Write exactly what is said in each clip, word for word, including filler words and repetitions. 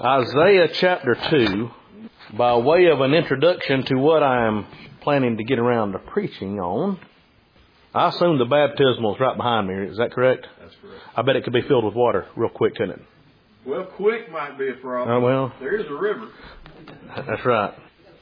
Isaiah chapter two, by way of an introduction to what I'm planning to get around to preaching on. I assume the baptismal is right behind me. Is that correct? That's correct. I bet it could be filled with water real quick, couldn't it? Well, quick might be a problem. Oh, well. There is a river. That's right.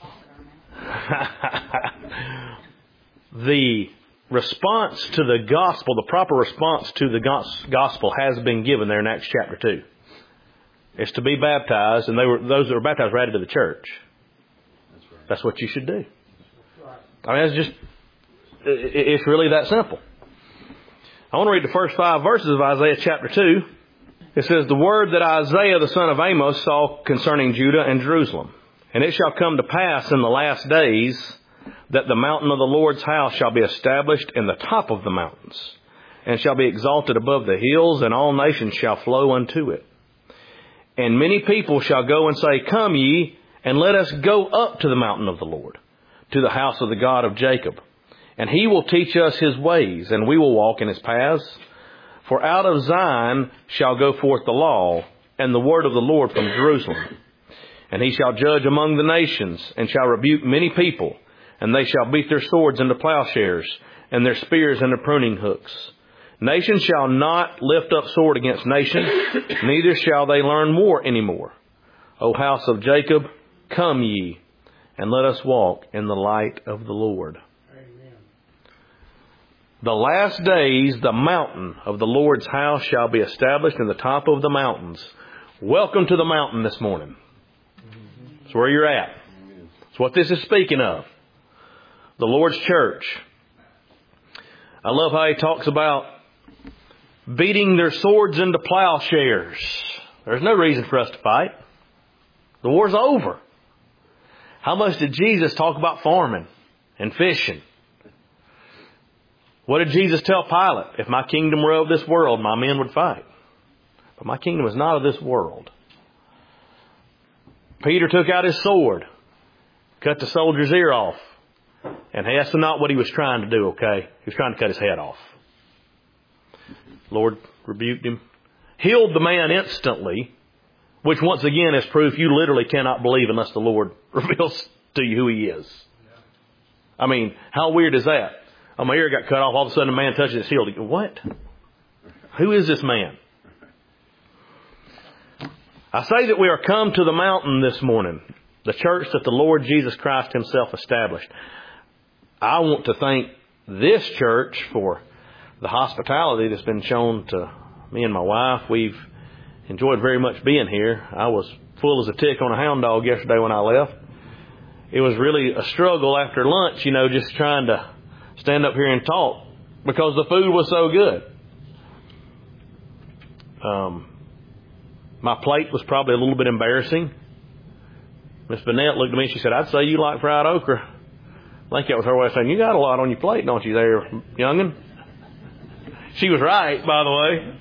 The response to the gospel, the proper response to the gospel has been given there in Acts chapter two. It's to be baptized, and they were those that were baptized were added to the church. That's right. That's what you should do. I mean, it's just, it's really that simple. I want to read the first five verses of Isaiah chapter two. It says, "The word that Isaiah the son of Amos saw concerning Judah and Jerusalem. And it shall come to pass in the last days that the mountain of the Lord's house shall be established in the top of the mountains, and shall be exalted above the hills, and all nations shall flow unto it. And many people shall go and say, Come ye, and let us go up to the mountain of the Lord, to the house of the God of Jacob. And he will teach us his ways, and we will walk in his paths. For out of Zion shall go forth the law, and the word of the Lord from Jerusalem. And he shall judge among the nations, and shall rebuke many people, and they shall beat their swords into plowshares, and their spears into pruning hooks. Nation shall not lift up sword against nation, neither shall they learn war any more. O house of Jacob, come ye, and let us walk in the light of the Lord." Amen. The last days, the mountain of the Lord's house shall be established in the top of the mountains. Welcome to the mountain this morning. That's where you're at. That's what this is speaking of. The Lord's church. I love how he talks about beating their swords into plowshares. There's no reason for us to fight. The war's over. How much did Jesus talk about farming and fishing? What did Jesus tell Pilate? If my kingdom were of this world, my men would fight. But my kingdom is not of this world. Peter took out his sword, cut the soldier's ear off. And that's not what he was trying to do, okay? He was trying to cut his head off. Lord rebuked him. Healed the man instantly, which once again is proof you literally cannot believe unless the Lord reveals to you who he is. I mean, how weird is that? Oh, my ear got cut off. All of a sudden a man touches it, it's healed. You go, what? Who is this man? I say that we are come to the mountain this morning, the church that the Lord Jesus Christ himself established. I want to thank this church for the hospitality that's been shown to me and my wife. We've enjoyed very much being here. I was full as a tick on a hound dog yesterday when I left. It was really a struggle after lunch, you know, just trying to stand up here and talk because the food was so good. Um, my plate was probably a little bit embarrassing. Miss Bennett looked at me and she said, "I'd say you like fried okra." I think that was her way of saying, "You got a lot on your plate, don't you there, young'un?" She was right, by the way.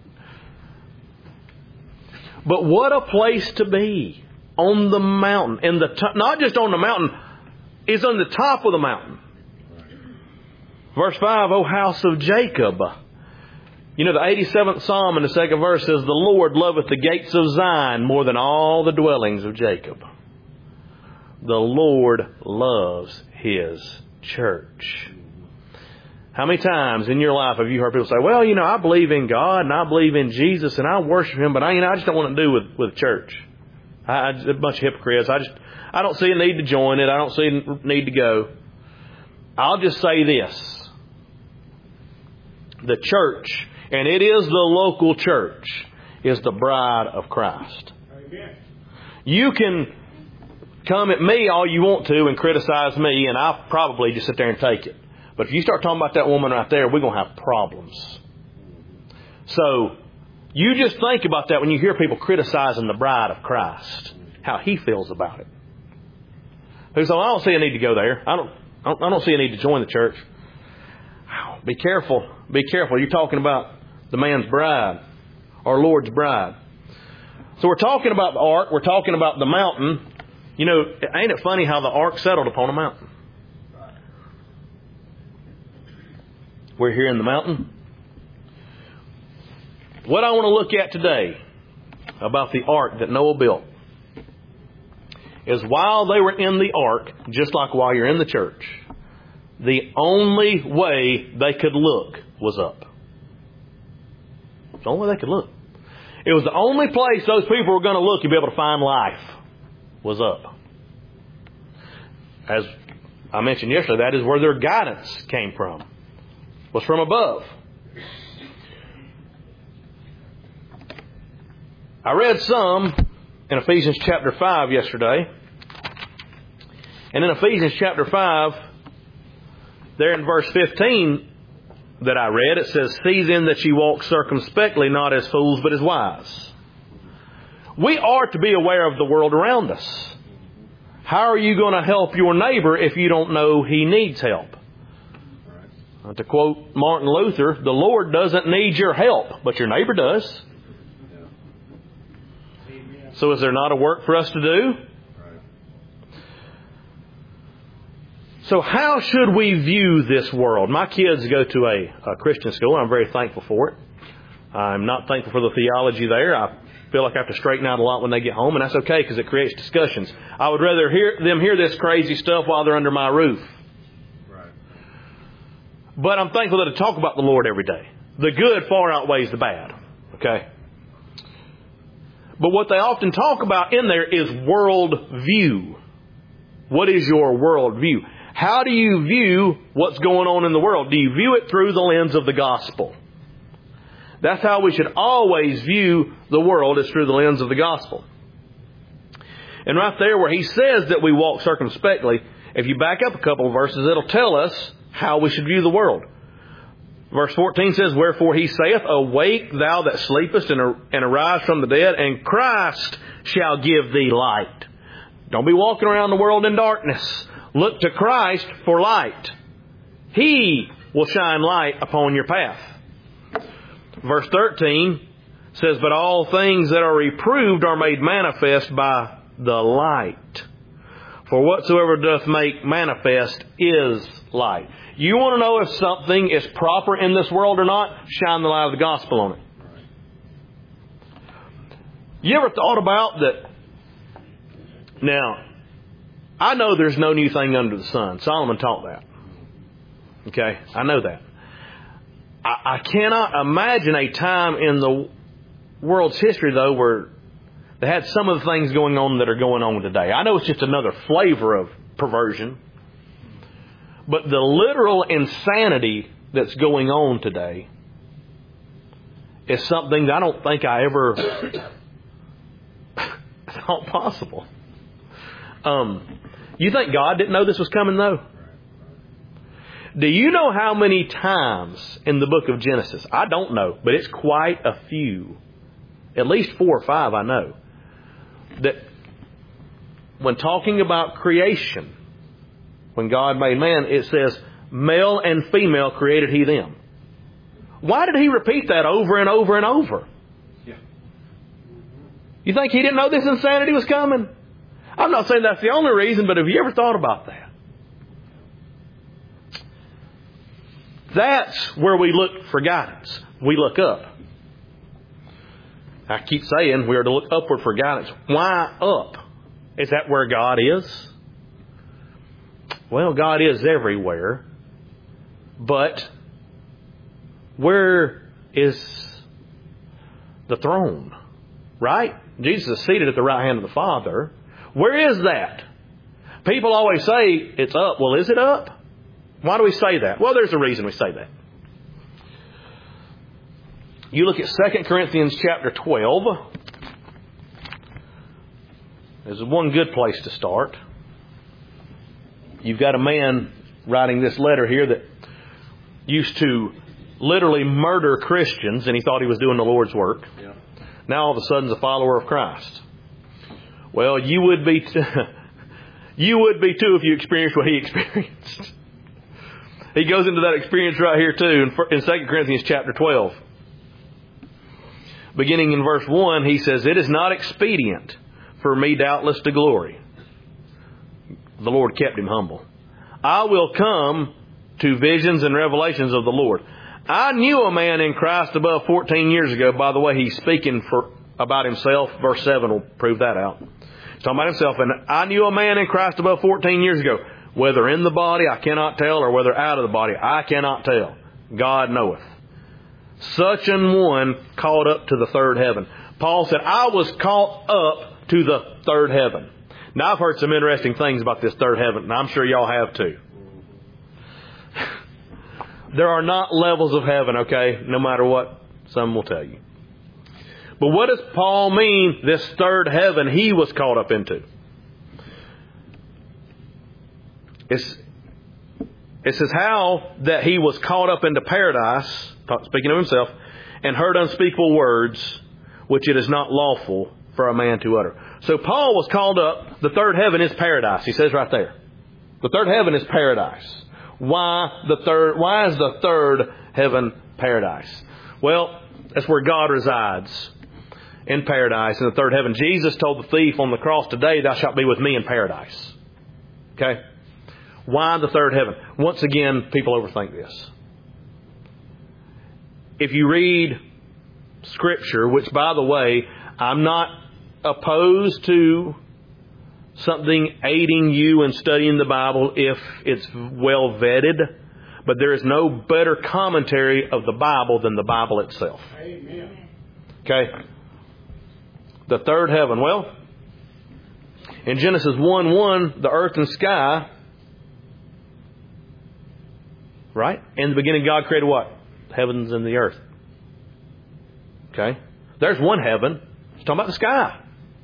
But what a place to be on the mountain. In the to- not just on the mountain, it's on the top of the mountain. Verse five, "O house of Jacob." You know, the eighty-seventh Psalm in the second verse says, "The Lord loveth the gates of Zion more than all the dwellings of Jacob." The Lord loves his church. How many times in your life have you heard people say, "Well, you know, I believe in God and I believe in Jesus and I worship him, but I, you know, I just don't want to do with, with church. I, I, a bunch of hypocrites. I just, I don't see a need to join it. I don't see a need to go." I'll just say this. The church, and it is the local church, is the bride of Christ. Amen. You can come at me all you want to and criticize me, and I'll probably just sit there and take it. But if you start talking about that woman right there, we're going to have problems. So you just think about that when you hear people criticizing the bride of Christ, how he feels about it. Who says, "I don't see a need to go there. I don't, I don't, I don't see a need to join the church." Be careful. Be careful. You're talking about the man's bride, our Lord's bride. So we're talking about the ark. We're talking about the mountain. You know, ain't it funny how the ark settled upon a mountain? We're here in the mountain. What I want to look at today about the ark that Noah built is while they were in the ark, just like while you're in the church, the only way they could look was up. It's the only way they could look. It was the only place those people were going to look and be able to find life was up. As I mentioned yesterday, that is where their guidance came from. Was from above. I read some in Ephesians chapter five yesterday. And in Ephesians chapter five, there in verse fifteen that I read, it says, "See then that ye walk circumspectly, not as fools, but as wise." We are to be aware of the world around us. How are you going to help your neighbor if you don't know he needs help? Right. To quote Martin Luther, the Lord doesn't need your help, but your neighbor does. Yeah. So is there not a work for us to do? Right. So how should we view this world? My kids go to a, a Christian school. I'm very thankful for it. I'm not thankful for the theology there. I feel like I have to straighten out a lot when they get home, and that's okay because it creates discussions. I would rather hear them hear this crazy stuff while they're under my roof. Right. But I'm thankful that I talk about the Lord every day. The good far outweighs the bad. Okay? But what they often talk about in there is world view. What is your world view? How do you view what's going on in the world? Do you view it through the lens of the gospel? That's how we should always view the world, is through the lens of the gospel. And right there where he says that we walk circumspectly, if you back up a couple of verses, it'll tell us how we should view the world. Verse fourteen says, "Wherefore he saith, Awake thou that sleepest, and, and arise from the dead, and Christ shall give thee light." Don't be walking around the world in darkness. Look to Christ for light. He will shine light upon your path. Verse thirteen says, "But all things that are reproved are made manifest by the light. For whatsoever doth make manifest is light." You want to know if something is proper in this world or not? Shine the light of the gospel on it. You ever thought about that? Now, I know there's no new thing under the sun. Solomon taught that. Okay, I know that. I cannot imagine a time in the world's history, though, where they had some of the things going on that are going on today. I know it's just another flavor of perversion. But the literal insanity that's going on today is something that I don't think I ever thought possible. Um, you think God didn't know this was coming, though? Do you know how many times in the book of Genesis? I don't know, but it's quite a few. At least four or five I know. That when talking about creation, when God made man, it says, male and female created he them. Why did he repeat that over and over and over? Yeah. You think he didn't know this insanity was coming? I'm not saying that's the only reason, but have you ever thought about that? That's where we look for guidance. We look up. I keep saying we are to look upward for guidance. Why up? Is that where God is? Well, God is everywhere. But where is the throne? Right? Jesus is seated at the right hand of the Father. Where is that? People always say it's up. Well, is it up? Why do we say that? Well, there's a reason we say that. You look at Second Corinthians chapter twelve. There's one good place to start. You've got a man writing this letter here that used to literally murder Christians, and he thought he was doing the Lord's work. Yeah. Now all of a sudden he's a follower of Christ. Well, you would be t- you would be too if you experienced what he experienced. He goes into that experience right here too in Second Corinthians chapter twelve. Beginning in verse one, he says, "It is not expedient for me doubtless to glory." The Lord kept him humble. "I will come to visions and revelations of the Lord. I knew a man in Christ above fourteen years ago." By the way, he's speaking for about himself. Verse seven will prove that out. talking about himself. And I knew a man in Christ above fourteen years ago. Whether in the body, I cannot tell, or whether out of the body, I cannot tell. God knoweth. Such an one caught up to the third heaven. Paul said, I was caught up to the third heaven. Now, I've heard some interesting things about this third heaven, and I'm sure y'all have too. There are not levels of heaven, okay? No matter what some will tell you. But what does Paul mean, this third heaven he was caught up into? It's, it says how that he was caught up into paradise, speaking of himself, and heard unspeakable words, which it is not lawful for a man to utter. So Paul was called up. The third heaven is paradise. He says right there. The third heaven is paradise. Why the third? Why is the third heaven paradise? Well, that's where God resides, in paradise, in the third heaven. Jesus told the thief on the cross, today thou shalt be with me in paradise. Okay? Why the third heaven? Once again, people overthink this. If you read Scripture, which, by the way, I'm not opposed to something aiding you in studying the Bible if it's well vetted, but there is no better commentary of the Bible than the Bible itself. Amen. Okay? The third heaven. Well, in Genesis one one, the earth and sky, right? In the beginning, God created what? The heavens and the earth. Okay? There's one heaven. It's talking about the sky.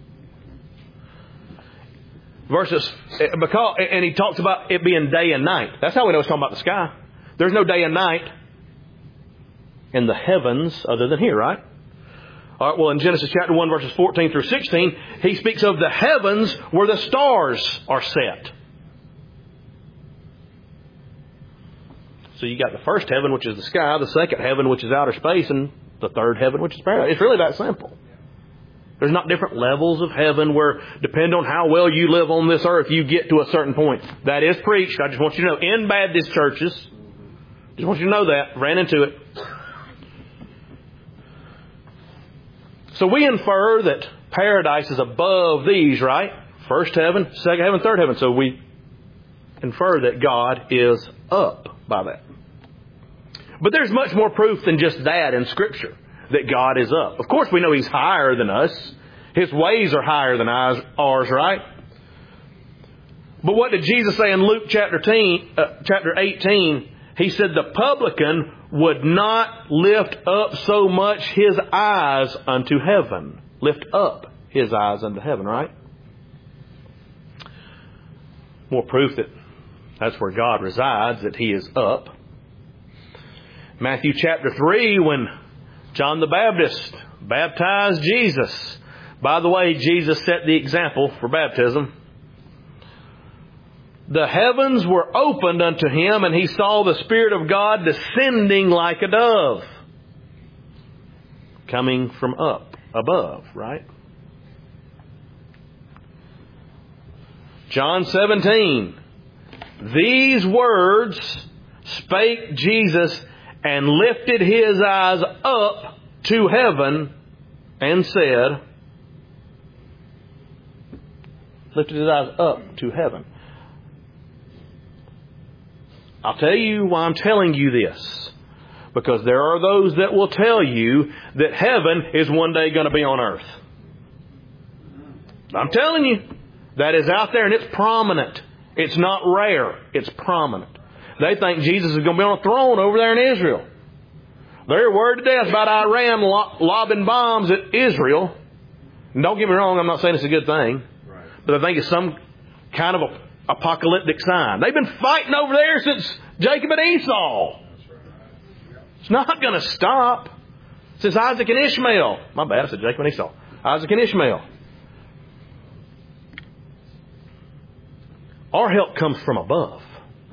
Verses, because, and he talks about it being day and night. That's how we know it's talking about the sky. There's no day and night in the heavens other than here, right? All right, well, in Genesis chapter one, verses fourteen through sixteen, he speaks of the heavens where the stars are set. So you got the first heaven, which is the sky, the second heaven, which is outer space, and the third heaven, which is paradise. It's really that simple. There's not different levels of heaven where, depending on how well you live on this earth, you get to a certain point. That is preached. I just want you to know, in Baptist churches, just want you to know that. Ran into it. So we infer that paradise is above these, right? First heaven, second heaven, third heaven. So we infer that God is up by that. But there's much more proof than just that in Scripture, that God is up. Of course, we know He's higher than us. His ways are higher than ours, right? But what did Jesus say in Luke chapter eighteen? He said the publican would not lift up so much his eyes unto heaven. Lift up his eyes unto heaven, right? More proof that that's where God resides, that He is up. Matthew chapter three, when John the Baptist baptized Jesus. By the way, Jesus set the example for baptism. The heavens were opened unto Him, and He saw the Spirit of God descending like a dove, coming from up above, right? John seventeen. These words spake Jesus, and lifted His eyes up to heaven, and said, lifted His eyes up to heaven. I'll tell you why I'm telling you this. Because there are those that will tell you that heaven is one day going to be on earth. I'm telling you, that is out there and it's prominent. It's not rare. It's prominent. They think Jesus is going to be on a throne over there in Israel. They're worried to death about Iran lobbing bombs at Israel. And don't get me wrong, I'm not saying it's a good thing. Right. But I think it's some kind of a apocalyptic sign. They've been fighting over there since Jacob and Esau. It's not going to stop. Since Isaac and Ishmael. My bad, I said Jacob and Esau. Isaac and Ishmael. Our help comes from above.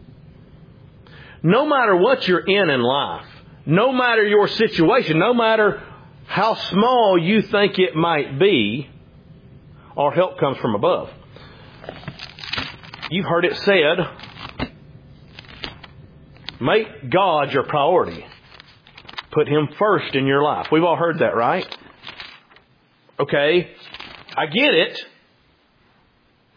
No matter what you're in in life, no matter your situation, no matter how small you think it might be, our help comes from above. You've heard it said, make God your priority. Put Him first in your life. We've all heard that, right? Okay, I get it.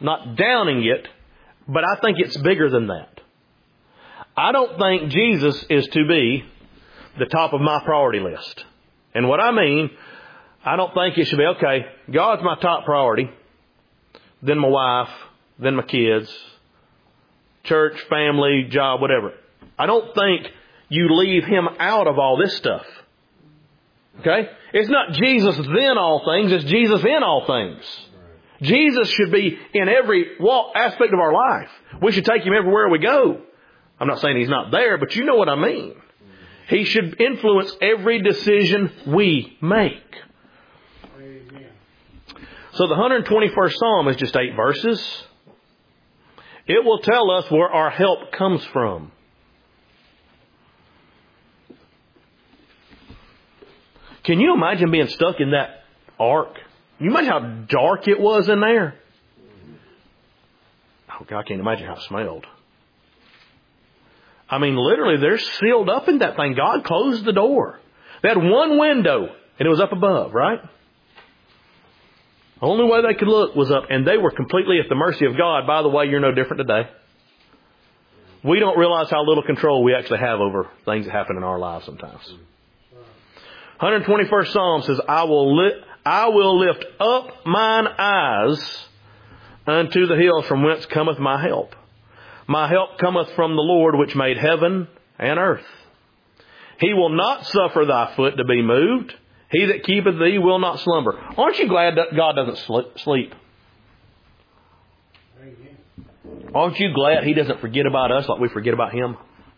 not downing it, but I think it's bigger than that. I don't think Jesus is to be the top of my priority list. And what I mean, I don't think it should be, okay, God's my top priority, then my wife, then my kids, church, family, job, whatever. I don't think you leave Him out of all this stuff. Okay? It's not Jesus then all things, it's Jesus in all things. Jesus should be in every walk, aspect of our life. We should take Him everywhere we go. I'm not saying He's not there, but you know what I mean. He should influence every decision we make. Amen. So the one hundred twenty-first Psalm is just eight verses. It will tell us where our help comes from. Can you imagine being stuck in that ark? Can you imagine how dark it was in there? Oh God, I can't imagine how it smelled. I mean, literally, they're sealed up in that thing. God closed the door. They had one window, and it was up above, right? The only way they could look was up, and they were completely at the mercy of God. By the way, you're no different today. We don't realize how little control we actually have over things that happen in our lives sometimes. one hundred twenty-first Psalm says, I will, li- I will lift up mine eyes unto the hills from whence cometh my help. My help cometh from the Lord which made heaven and earth. He will not suffer thy foot to be moved. He that keepeth thee will not slumber. Aren't you glad that God doesn't sleep? Aren't you glad He doesn't forget about us like we forget about Him?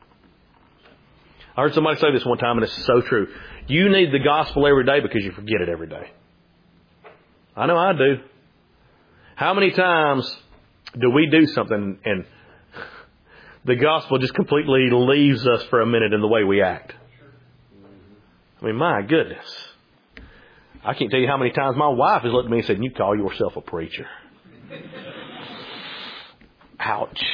I heard somebody say this one time, and it's so true. You need the gospel every day because you forget it every day. I know I do. How many times do we do something and the gospel just completely leaves us for a minute in the way we act? I mean, my goodness. I can't tell you how many times my wife has looked at me and said, you call yourself a preacher. Ouch.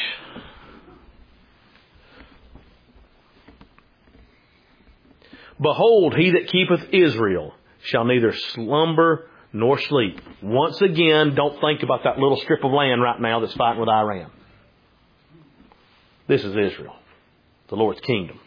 Behold, he that keepeth Israel shall neither slumber nor sleep. Once again, don't think about that little strip of land right now that's fighting with Iran. This is Israel, the Lord's kingdom.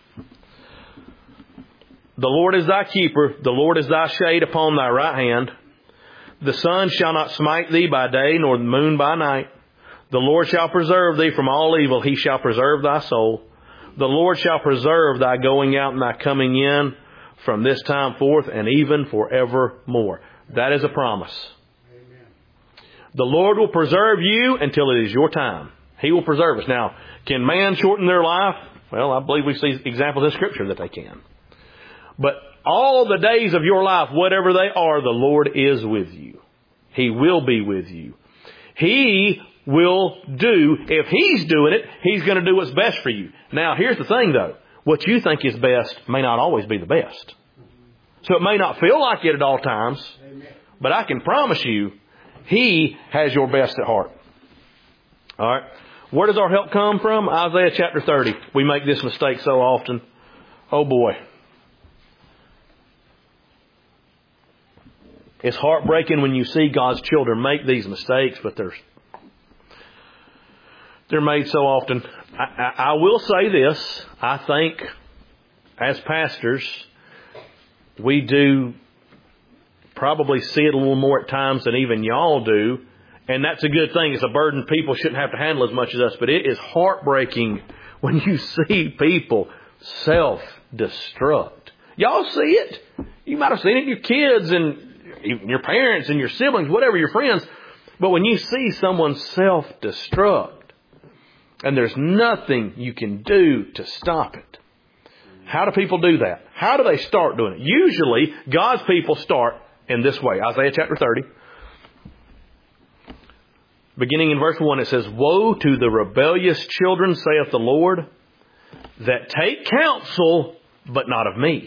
The Lord is thy keeper. The Lord is thy shade upon thy right hand. The sun shall not smite thee by day, nor the moon by night. The Lord shall preserve thee from all evil. He shall preserve thy soul. The Lord shall preserve thy going out and thy coming in from this time forth and even forevermore. That is a promise. Amen. The Lord will preserve you until it is your time. He will preserve us. Now, can man shorten their life? Well, I believe we see examples in Scripture that they can. But all the days of your life, whatever they are, the Lord is with you. He will be with you. He will do, if He's doing it, He's going to do what's best for you. Now, here's the thing though. What you think is best may not always be the best. So it may not feel like it at all times, but I can promise you, He has your best at heart. All right. Where does our help come from? Isaiah chapter thirty. We make this mistake so often. Oh boy. It's heartbreaking when you see God's children make these mistakes, but they're, they're made so often. I, I, I will say this. I think as pastors, we do probably see it a little more at times than even y'all do. And that's a good thing. It's a burden people shouldn't have to handle as much as us. But it is heartbreaking when you see people self-destruct. Y'all see it. You might have seen it in your kids and even your parents and your siblings, whatever, your friends. But when you see someone self-destruct and there's nothing you can do to stop it, how do people do that? How do they start doing it? Usually, God's people start in this way. Isaiah chapter thirty. Beginning in verse one, it says, Woe to the rebellious children, saith the Lord, that take counsel, but not of me.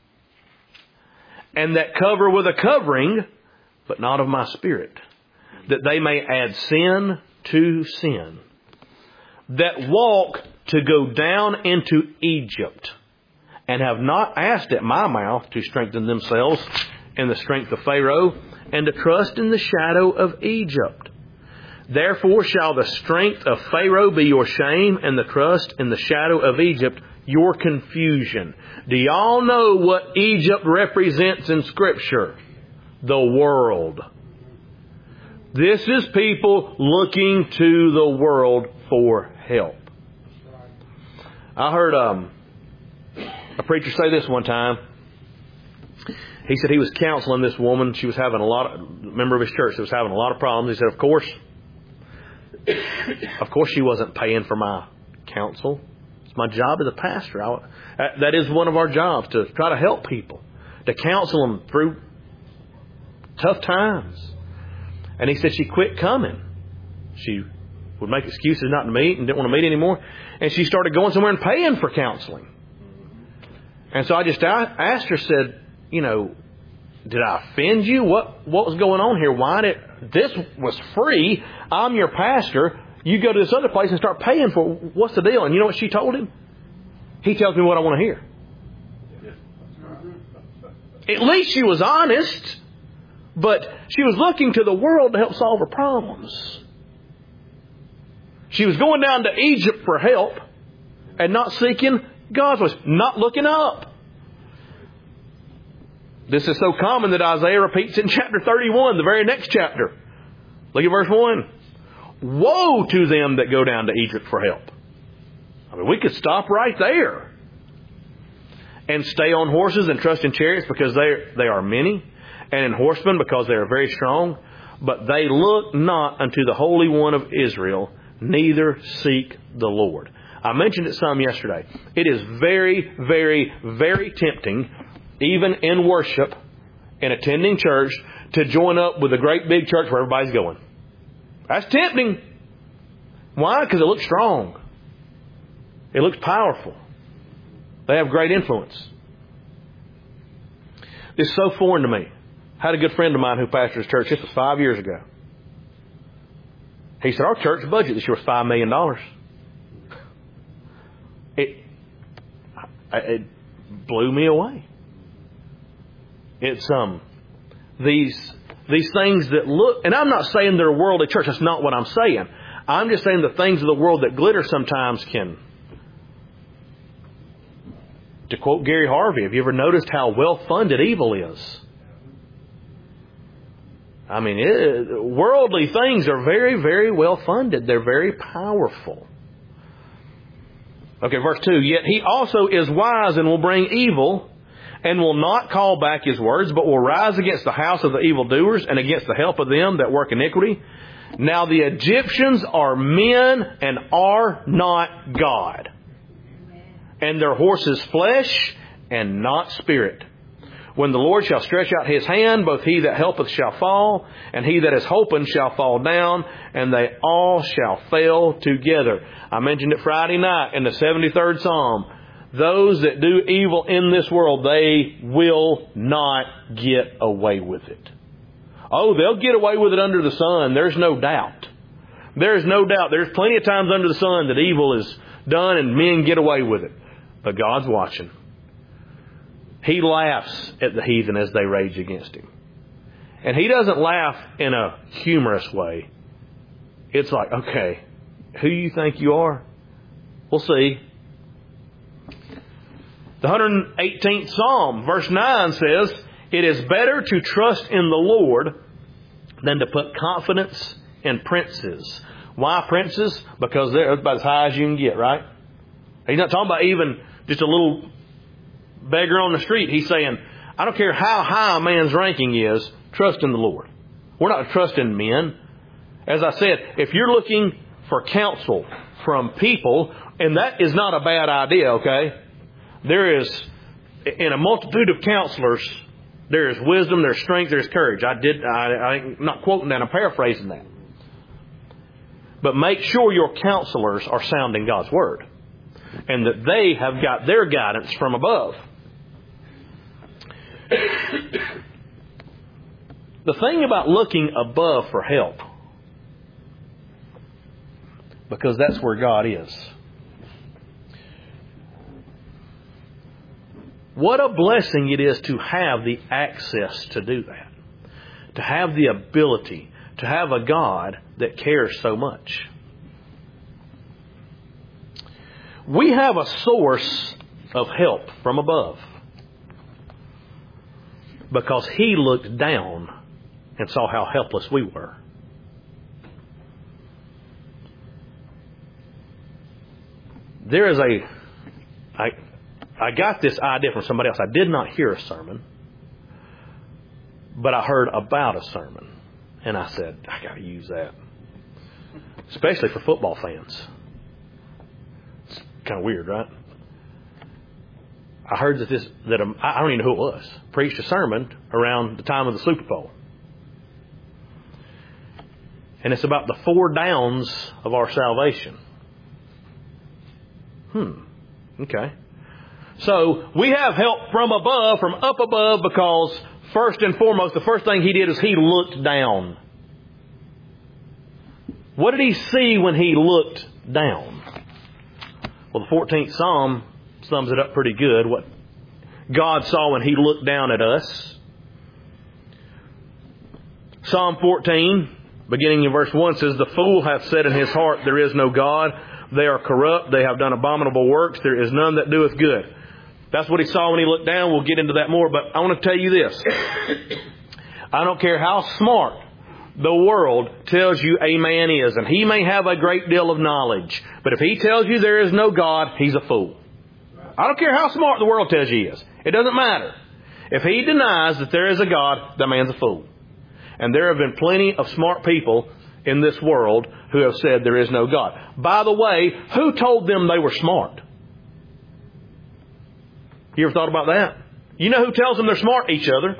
And that cover with a covering, but not of my spirit. That they may add sin to sin. That walk to go down into Egypt, and have not asked at my mouth to strengthen themselves in the strength of Pharaoh, and to trust in the shadow of Egypt. Therefore shall the strength of Pharaoh be your shame, and the trust in the shadow of Egypt your confusion. Do y'all know what Egypt represents in Scripture? The world. This is people looking to the world for help. I heard um, a preacher say this one time. He said he was counseling this woman. She was having a lot of, a member of his church that was having a lot of problems. He said, of course, of course she wasn't paying for my counsel. It's my job as a pastor. I, that is one of our jobs, to try to help people, to counsel them through tough times. And he said she quit coming. She would make excuses not to meet and didn't want to meet anymore. And she started going somewhere and paying for counseling. And so I just asked her, said, you know, did I offend you? What what was going on here? Why did this was free? I'm your pastor. You go to this other place and start paying for it. What's the deal? And you know what she told him? He tells me what I want to hear. At least she was honest, but she was looking to the world to help solve her problems. She was going down to Egypt for help and not seeking God's voice, not looking up. This is so common that Isaiah repeats it in chapter thirty-one, the very next chapter. Look at verse one. Woe to them that go down to Egypt for help. I mean, we could stop right there. And stay on horses and trust in chariots because they, they are many, and in horsemen because they are very strong. But they look not unto the Holy One of Israel, neither seek the Lord. I mentioned it some yesterday. It is very, very, very tempting, even in worship and attending church, to join up with a great big church where everybody's going. That's tempting. Why? Because it looks strong. It looks powerful. They have great influence. It's so foreign to me. I had a good friend of mine who pastors church. This was five years ago. He said, our church budget this year was five million dollars. It, it blew me away. It's um these these things that look, and I'm not saying they're a worldly church. That's not what I'm saying. I'm just saying the things of the world that glitter sometimes can. To quote Gary Harvey, have you ever noticed how well funded evil is? I mean, it, worldly things are very, very well funded. They're very powerful. Okay, verse two. Yet he also is wise and will bring evil, and will not call back his words, but will rise against the house of the evildoers and against the help of them that work iniquity. Now the Egyptians are men and are not God, and their horses flesh and not spirit. When the Lord shall stretch out his hand, both he that helpeth shall fall, and he that is hoping shall fall down, and they all shall fail together. I mentioned it Friday night in the seventy-third Psalm. Those that do evil in this world, they will not get away with it. Oh, they'll get away with it under the sun. There's no doubt. There's no doubt. There's plenty of times under the sun that evil is done and men get away with it. But God's watching. He laughs at the heathen as they rage against him. And he doesn't laugh in a humorous way. It's like, okay, who you think you are? We'll see. The one hundred eighteenth Psalm, verse nine says, it is better to trust in the Lord than to put confidence in princes. Why princes? Because they're about as high as you can get, right? He's not talking about even just a little beggar on the street. He's saying, I don't care how high a man's ranking is, trust in the Lord. We're not trusting men. As I said, if you're looking for counsel from people, and that is not a bad idea, okay? There is, in a multitude of counselors, there is wisdom, there's strength, there's courage. I did, I, I'm not quoting that, I'm paraphrasing that. But make sure your counselors are sounding God's Word, and that they have got their guidance from above. The thing about looking above for help, because that's where God is. What a blessing it is to have the access to do that. To have the ability to have a God that cares so much. We have a source of help from above because He looked down and saw how helpless we were. There is a... I, I got this idea from somebody else. I did not hear a sermon, but I heard about a sermon. And I said, I got to use that. Especially for football fans. It's kind of weird, right? I heard that this, that a, I don't even know who it was, preached a sermon around the time of the Super Bowl. And it's about the four downs of our salvation. Hmm. Okay. So we have help from above, from up above, because first and foremost, the first thing He did is He looked down. What did He see when He looked down? Well, the fourteenth Psalm sums it up pretty good. What God saw when He looked down at us. Psalm fourteen, beginning in verse one, says, "The fool hath said in his heart, there is no God. They are corrupt. They have done abominable works. There is none that doeth good." That's what he saw when he looked down. We'll get into that more. But I want to tell you this. I don't care how smart the world tells you a man is. And he may have a great deal of knowledge. But if he tells you there is no God, he's a fool. I don't care how smart the world tells you he is. It doesn't matter. If he denies that there is a God, that man's a fool. And there have been plenty of smart people in this world who have said there is no God. By the way, who told them they were smart? You ever thought about that? You know who tells them they're smart? Each other.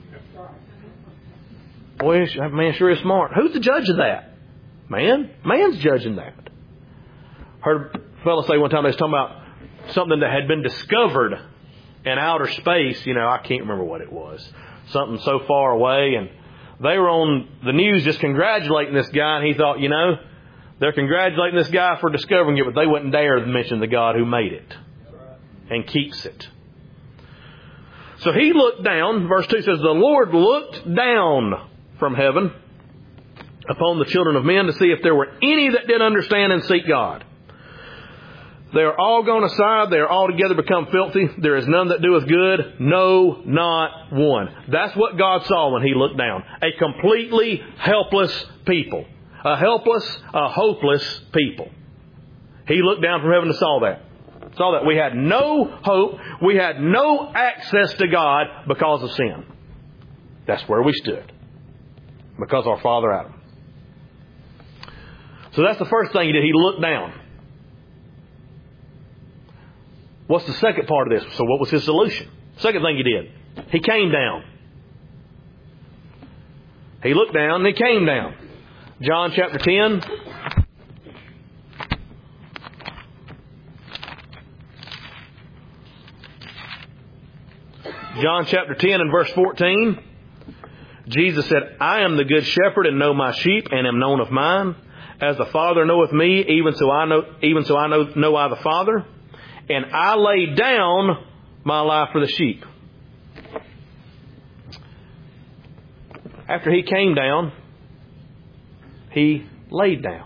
Boy, that man sure is smart. Who's the judge of that? Man? Man's judging that. Heard a fellow say one time they was talking about something that had been discovered in outer space. You know, I can't remember what it was. Something so far away, and they were on the news just congratulating this guy, and he thought, you know, they're congratulating this guy for discovering it, but they wouldn't dare mention the God who made it and keeps it. So he looked down. Verse two says, "The Lord looked down from heaven upon the children of men to see if there were any that did understand and seek God. They are all gone aside. They are altogether become filthy. There is none that doeth good. No, not one." That's what God saw when He looked down. A completely helpless people. A helpless, a hopeless people. He looked down from heaven and saw that. Saw that we had no hope. We had no access to God because of sin. That's where we stood. Because of our father Adam. So that's the first thing He did. He looked down. What's the second part of this? So what was His solution? Second thing He did. He came down. He looked down and He came down. John chapter ten. John chapter ten and verse fourteen. Jesus said, "I am the good shepherd and know my sheep and am known of mine. As the Father knoweth me, even so I know, even so I know, know I the Father. And I lay down my life for the sheep." After He came down, He laid down.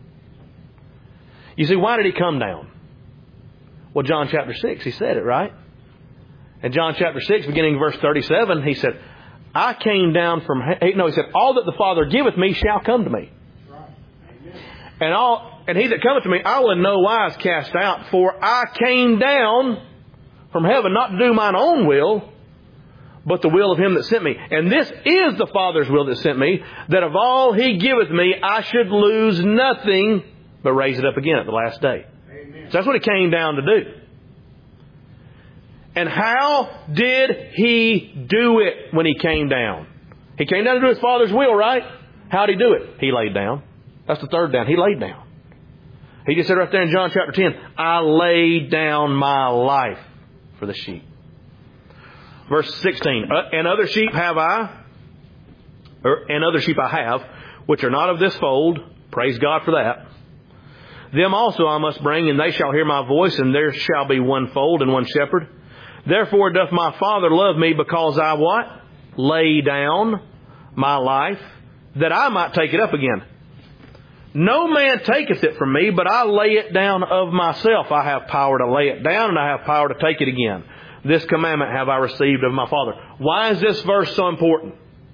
You see, why did He come down? Well, John chapter six, He said it, right? In John chapter six, beginning verse thirty-seven, He said, "I came down from..." No, He said, "All that the Father giveth me shall come to me. And all and he that cometh to me, I will in no wise cast out. For I came down from heaven not to do mine own will, but the will of Him that sent me. And this is the Father's will that sent me, that of all He giveth me, I should lose nothing, but raise it up again at the last day." Amen. So that's what He came down to do. And how did He do it when He came down? He came down to do His Father's will, right? How did He do it? He laid down. That's the third down. He laid down. He just said right there in John chapter ten, "I laid down my life for the sheep." Verse sixteen, "And other sheep have I, or, and other sheep I have, which are not of this fold." Praise God for that. "Them also I must bring, and they shall hear my voice, and there shall be one fold and one shepherd. Therefore doth my Father love me, because I" what? "Lay down my life. that I might take it up again. No man taketh it from me, but I lay it down of myself. I have power to lay it down, and I have power to take it again. This commandment have I received of my Father. Why is this verse so important?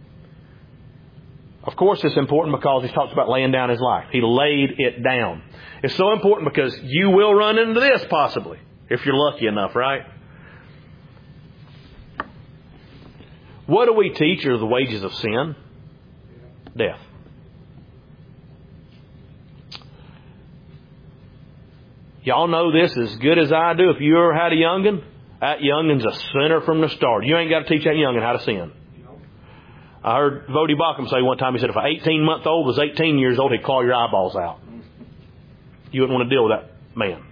Of course it's important because he talks about laying down his life. He laid it down. It's so important because you will run into this possibly, if you're lucky enough, right? What do we teach are the wages of sin? Death. Y'all know this as good as I do. If you ever had a youngin', that youngin's a sinner from the start. You ain't got to teach that youngin' how to sin. I heard Vody Bauckham say one time, he said, if an eighteen-month-old was eighteen years old, he'd claw your eyeballs out. You wouldn't want to deal with that man.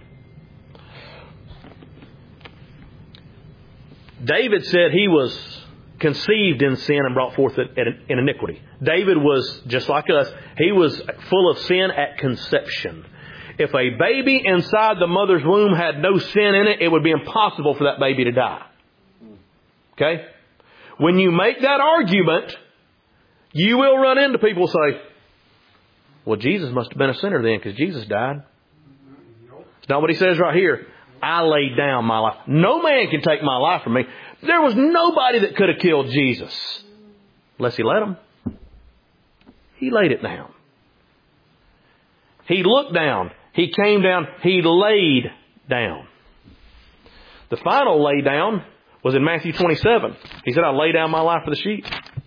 David said he was conceived in sin and brought forth in iniquity. David was, just like us, he was full of sin at conception. If a baby inside the mother's womb had no sin in it, it would be impossible for that baby to die. Okay? When you make that argument, you will run into people who say, well, Jesus must have been a sinner then because Jesus died. It's not what he says right here. I laid down my life. No man can take my life from me. There was nobody that could have killed Jesus unless he let him. He laid it down. He looked down. He came down. He laid down. The final lay down was in Matthew twenty-seven. He said, I lay down my life for the sheep.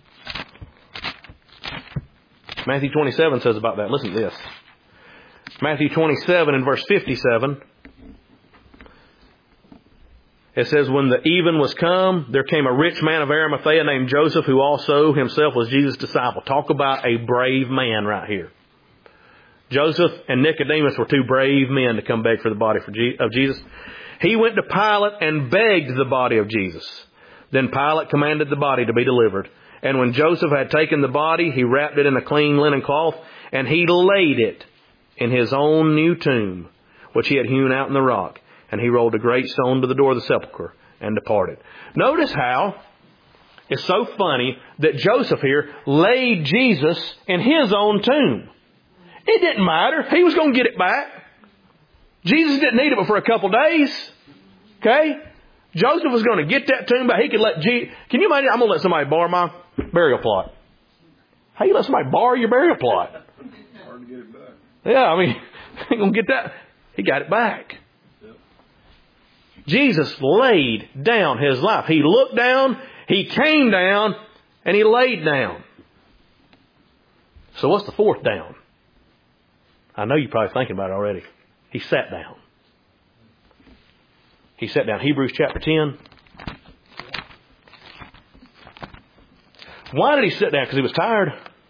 Matthew twenty-seven says about that. Listen to this. Matthew twenty-seven and verse fifty-seven. It says, when the even was come, there came a rich man of Arimathea named Joseph, who also himself was Jesus' disciple. Talk about a brave man right here. Joseph and Nicodemus were two brave men to come beg for the body of Jesus. He went to Pilate and begged the body of Jesus. Then Pilate commanded the body to be delivered. And when Joseph had taken the body, he wrapped it in a clean linen cloth, and he laid it in his own new tomb, which he had hewn out in the rock. And he rolled a great stone to the door of the sepulchre and departed. Notice how it's so funny that Joseph here laid Jesus in his own tomb. It didn't matter. He was going to get it back. Jesus didn't need it but for a couple days. Okay? Joseph was going to get that tomb back. He could let Jesus... Can you imagine? I'm going to let somebody borrow my burial plot. How you let somebody borrow your burial plot? Hard to get it back. Yeah, I mean, he ain't going to get that. He got it back. Yep. Jesus laid down his life. He looked down, he came down, and he laid down. So what's the fourth down? I know you're probably thinking about it already. He sat down. He sat down. Hebrews chapter ten. Why did he sit down? Because he was tired?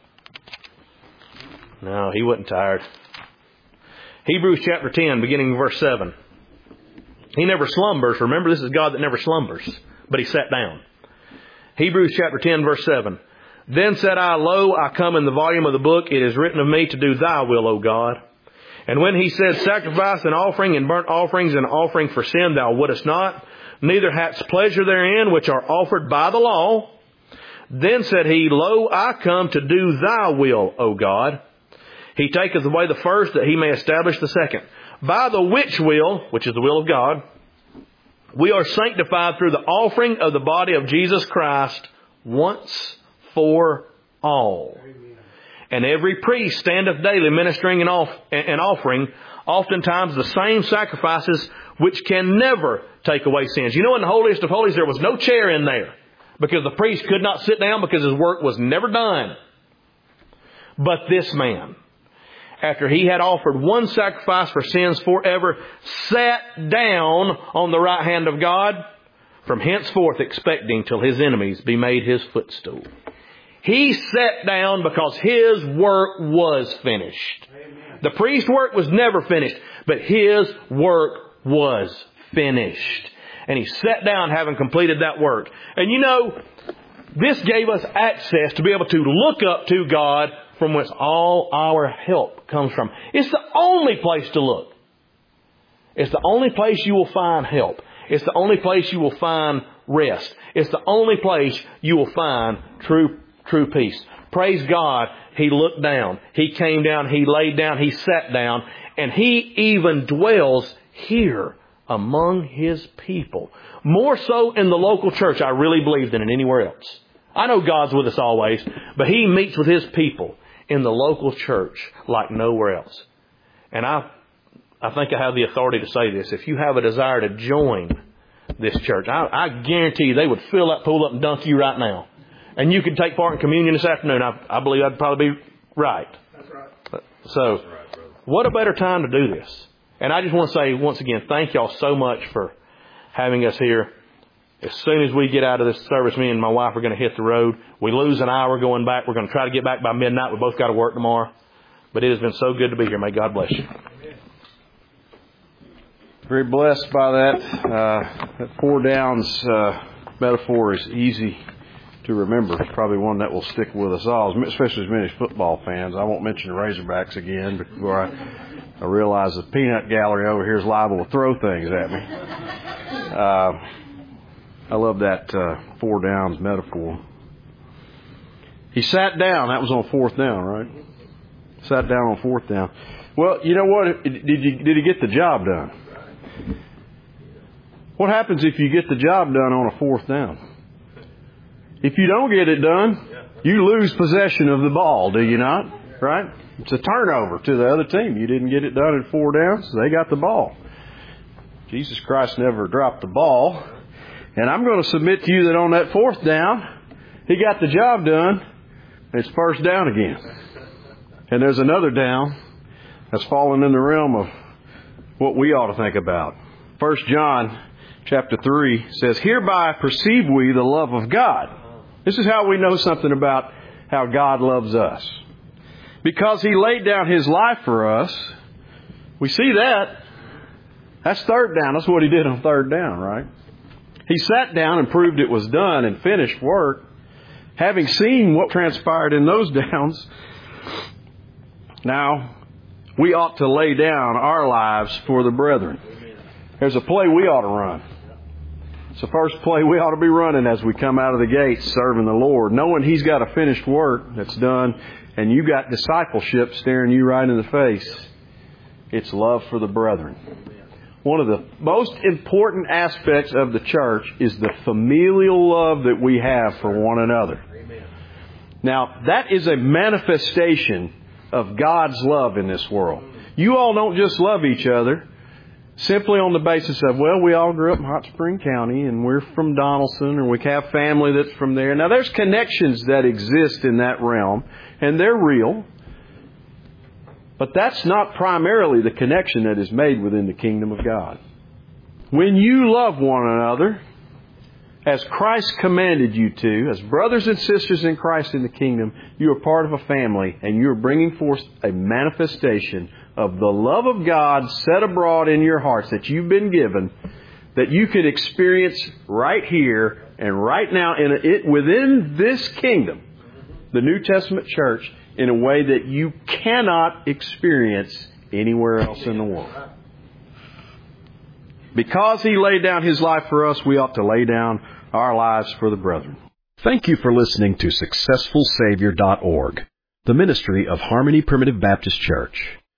No, he wasn't tired. Hebrews chapter ten, beginning in verse seven. He never slumbers. Remember, this is God that never slumbers. But he sat down. Hebrews chapter ten, verse seven. Then said I, Lo, I come in the volume of the book. It is written of me to do thy will, O God. And when he said, sacrifice and offering and burnt offerings and offering for sin thou wouldest not, neither hadst pleasure therein, which are offered by the law. Then said he, Lo, I come to do thy will, O God. He taketh away the first, that he may establish the second. By the which will, which is the will of God, we are sanctified through the offering of the body of Jesus Christ once for all. Amen. And every priest standeth daily ministering and, off, and offering, oftentimes the same sacrifices which can never take away sins. You know, in the holiest of holies, there was no chair in there because the priest could not sit down because his work was never done. But this man, after he had offered one sacrifice for sins forever, sat down on the right hand of God, from henceforth expecting till his enemies be made his footstool. He sat down because his work was finished. Amen. The priest's work was never finished, but his work was finished. And he sat down having completed that work. And you know, this gave us access to be able to look up to God from whence all our help comes from. It's the only place to look. It's the only place you will find help. It's the only place you will find rest. It's the only place you will find true True peace. Praise God, He looked down. He came down. He laid down. He sat down. And He even dwells here among His people. More so in the local church, I really believe, than in anywhere else. I know God's with us always, but He meets with His people in the local church like nowhere else. And I, I think I have the authority to say this. If you have a desire to join this church, I, I guarantee you they would fill that pool up and dunk you right now. And you could take part in communion this afternoon. I, I believe that'd probably be right. That's right. So, what a better time to do this. And I just want to say once again, thank y'all so much for having us here. As soon as we get out of this service, me and my wife are going to hit the road. We lose an hour going back. We're going to try to get back by midnight. We both got to work tomorrow. But it has been so good to be here. May God bless you. Very blessed by that. Uh, that four downs uh, metaphor is easy to remember. It's probably one that will stick with us all, especially as many football fans. I won't mention the Razorbacks again before I, I realize the peanut gallery over here is liable to throw things at me. Uh, I love that uh, four downs metaphor. He sat down. That was on fourth down, right? Sat down on fourth down. Well, you know what? Did you did he get the job done? What happens if you get the job done on a fourth down? If you don't get it done, you lose possession of the ball, do you not? Right? It's a turnover to the other team. You didn't get it done in four downs, they got the ball. Jesus Christ never dropped the ball. And I'm going to submit to you that on that fourth down, he got the job done. It's first down again. And there's another down that's fallen in the realm of what we ought to think about. First John chapter three says, "Hereby perceive we the love of God." This is how we know something about how God loves us. Because He laid down His life for us. We see that. That's third down. That's what He did on third down, right? He sat down and proved it was done and finished work. Having seen what transpired in those downs, now we ought to lay down our lives for the brethren. There's a play we ought to run. It's the first play we ought to be running as we come out of the gates serving the Lord, knowing He's got a finished work that's done, and you got discipleship staring you right in the face. It's love for the brethren. One of the most important aspects of the church is the familial love that we have for one another. Now, that is a manifestation of God's love in this world. You all don't just love each other simply on the basis of, well, we all grew up in Hot Spring County and we're from Donaldson, or we have family that's from there. Now, there's connections that exist in that realm, and they're real. But that's not primarily the connection that is made within the kingdom of God. When you love one another, as Christ commanded you to, as brothers and sisters in Christ in the kingdom, you are part of a family, and you are bringing forth a manifestation of the love of God set abroad in your hearts that you've been given, that you can experience right here and right now in a, it, within this kingdom, the New Testament church, in a way that you cannot experience anywhere else in the world. Because He laid down His life for us, we ought to lay down our lives for the brethren. Thank you for listening to successful savior dot org, the ministry of Harmony Primitive Baptist Church.